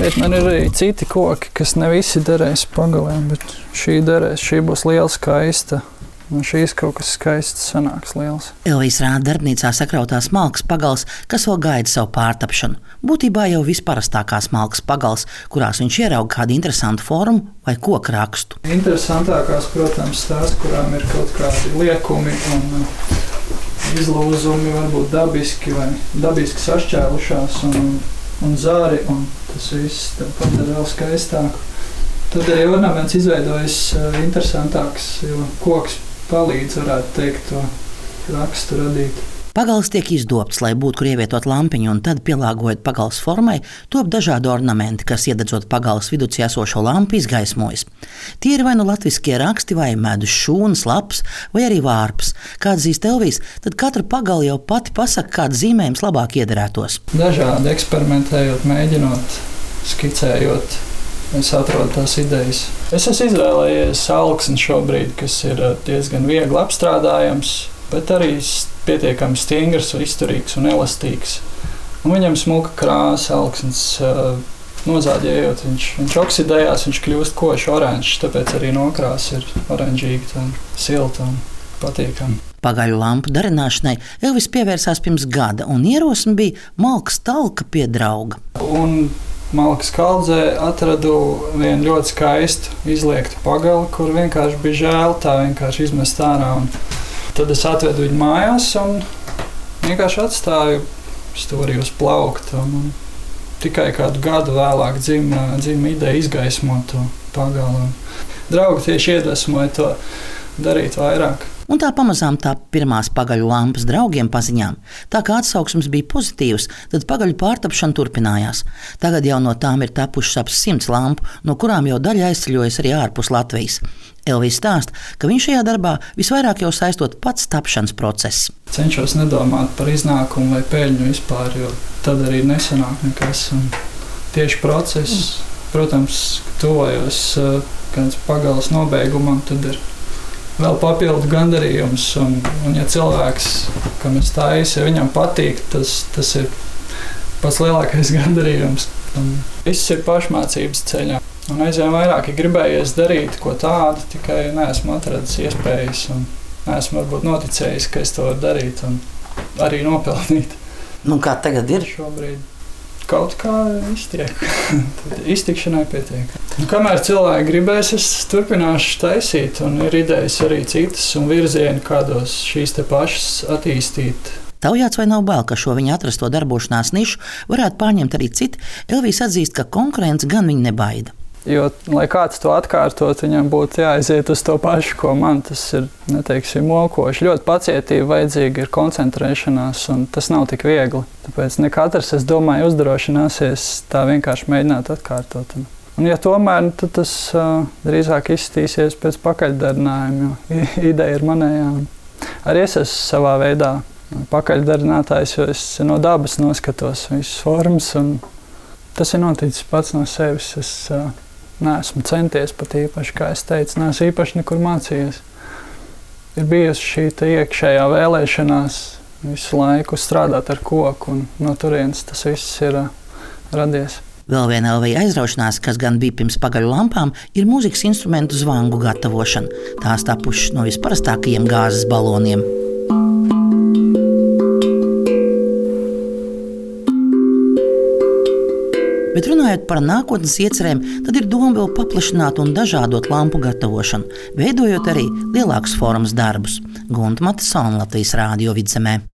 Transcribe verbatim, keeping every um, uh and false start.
Bet man ir arī citi koki, kas ne visi derēs pagalēm, bet šī derēs, šī būs liela skaista. No šīs kaut kas skaists sanāks liels. Elvijas rāda darbnīcā sakrautās malkas pagals, kas vēl gaida savu pārtapšanu. Būtībā jau visparastākās malkas pagals, kurās viņš ierauga kādu interesantu formu vai koku rakstu. Interesantākās, protams, tās, kurām ir kaut kādi liekumi un izlūzumi, varbūt dabiski vai dabiski sašķēlušās un, un zāri, un tas viss padara vēl skaistāku. Tad arī ornaments izveidojas interesantāks, jo koks palīdz, varētu teikt, to rakstu radīt. Pagals tiek izdobts, lai būtu kur ievietot lampiņu, un tad, pielāgojot pagals formai, top dažādi ornamenti, kas, iededzot pagals vidus esošo lampu, izgaismojas. Tie ir vai nu latviskie raksti, vai medus šūnas, lapas, vai arī vārpas. Kā atzīst Elvijas, tad katra pagala jau pati pasaka, kāds zīmējums labāk iederētos. Dažādi eksperimentējot, mēģinot, skicējot, es atrodu tās idejas. Es esmu izvēlējies alksni šobrīd, kas ir diezgan viegli apstrādājams, bet arī pietiekami stingrs, izturīgs un elastīgs. Un viņam smuka krāsa, alksnis nozāģējot, viņš, viņš oksidējās, viņš kļūst koši oranžs, tāpēc arī nokrāsa ir oranžīga, tā silta un patīkama. Pagaļu lampu darināšanai Elvis pievērsās pirms gada, un ierosme bija malkas talka pie drauga. Un malkas kaldzē atradu vienu ļoti skaistu izliektu pagali, kur vienkārši bija žēl tā vienkārši izmest ārā. Un tad es atvedu viņu mājās un vienkārši atstāju stūrī uz plaukta. Un tikai kādu gadu vēlāk dzima, dzima ideja izgaismot to pagali. Draugi tieši iedvesmoja to darīt vairāk. Un tā pamazām tā pirmās pagaļu lampas draugiem paziņām. Tā kā atsauksmes bija pozitīvas, tad pagaļu pārtapšana turpinājās. Tagad jau no tām ir tapušas ap simts lampu, no kurām jau daļa aizceļojas arī ārpus Latvijas. Elvijas stāsta, ka viņš šajā darbā visvairāk jau saistot pats tapšanas process. Cenšos nedomāt par iznākumu vai peļņu vispār, jo tad arī nesanāk nekas. Un tieši process, protams, tuvojos kāds pagalas nobeigumam, tad ir vēl papildu gandarījums, un, un ja cilvēks, kam es taisu, ja viņam patīk, tas, tas ir pats lielākais gandarījums. Un viss ir pašmācības ceļā. Un aizvien vairāk ir gribējies darīt ko tādu, tikai neesmu atradis iespējas, un neesmu varbūt noticējis, ka es to varu darīt un arī nopelnīt. Nu, kā tagad ir? Šobrīd kaut kā iztiek. Iztikšanai pietiek. Un kamēr cilvēki gribēs, es turpināšu taisīt, un ir idejas arī citas un virzieni, kādos šīs te pašas attīstīt. Taujāts vai nav bail, ka šo viņa atrasto darbošanās nišu varētu pārņemt arī citi, Elvijas atzīst, ka konkurence gan viņu nebaida. Jo, lai kāds to atkārtot, viņam būtu jāaiziet uz to pašu, ko man tas ir, neteiksim, mokoši. Ļoti pacietība vajadzīga ir koncentrēšanās, un tas nav tik viegli. Tāpēc ne katrs, es domāju, uzdrošināsies tā vienkārši mēģināt atkārtot. Un ja tomēr, tad tas uh, drīzāk izskatīsies pēc pakaļdarinājuma, jo ideja ir manējā. Arī es esmu savā veidā pakaļdarinātājs, jo es no dabas noskatos visas formas, un tas ir noticis pats no sevis. Es uh, neesmu centies pat īpaši, kā es teicu, neesmu īpaši nekur mācījies. Ir bijusi šī iekšējā vēlēšanās visu laiku strādāt ar koku, un no turienes tas viss ir uh, radies. Vēl viena Elvija aizraušanās, kas gan bija pirms pagaļu lampām, ir mūzikas instrumentu zvangu gatavošana. Tās tapušas no visparastākajiem gāzes baloniem. Bet runājot par nākotnes iecerēm, tad ir doma vēl paplašināt un dažādot lampu gatavošanu, veidojot arī lielākus formas darbus. Gunta Matisona, Latvijas Rādio Vidzemē.